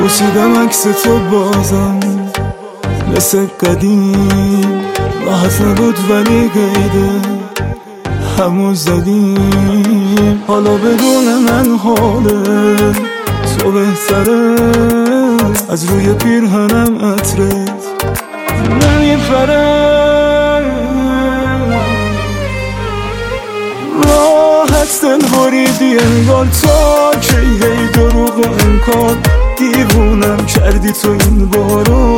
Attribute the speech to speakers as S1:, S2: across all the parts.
S1: پوشیدم عکس تو بازم مثل قدیم، راحت نبود ولی قیده همون زدیم. حالا بدون من حاله تو بهتره، از روی پیرهنم عطرت نمیپره. راحت دل بریدی انگار تا کی هی دروغ و انکار، دیوونم کردی تو این بارو.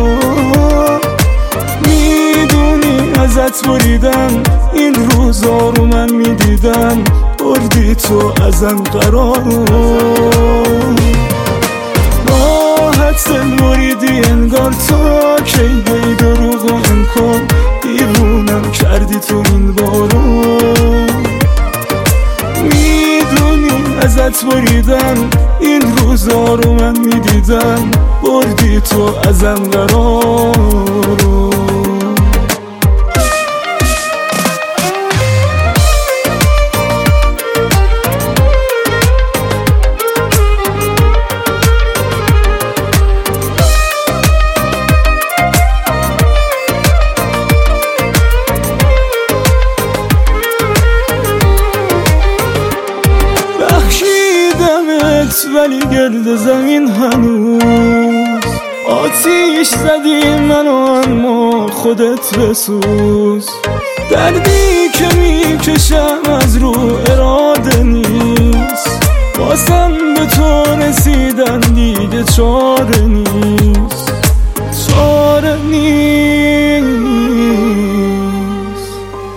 S1: میدونی ازت بریدم این روزا رو من میدیدم، بردی تو ازم قرارو. راحت دل بریدی انگار تا کی هی دروغ و انکار، دیوونم کردی تو این بارو. ازت بریدم این روزا رو من میدیدم، بردی تو ازم قرارو. ولی گرد زمین هنوز آتیش زدی منو، اما خودت بسوز. دردی که میکشم از رو اراده نیست، واسم به تو رسیدن دیگه چاره نیست، چاره نیست.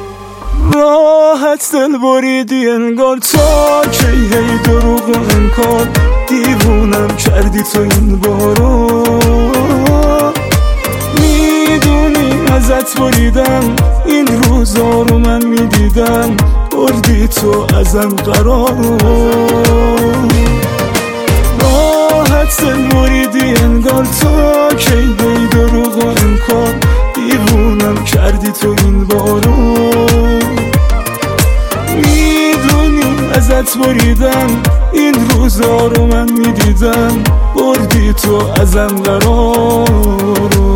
S1: راحت دل بریدی انگار تا کی هی دروغ و انکار، دیوونم کردی تو این بارو. میدونی ازت بریدم این روزا رو من میدیدم، بردی تو ازم قرارو. راحت دل بریدی انگار تا کی هی دروغ و انکار، دیوونم کردی تو این بارو. ازت بریدم این روزا رو من میدیدم، بردی تو ازم قرارو.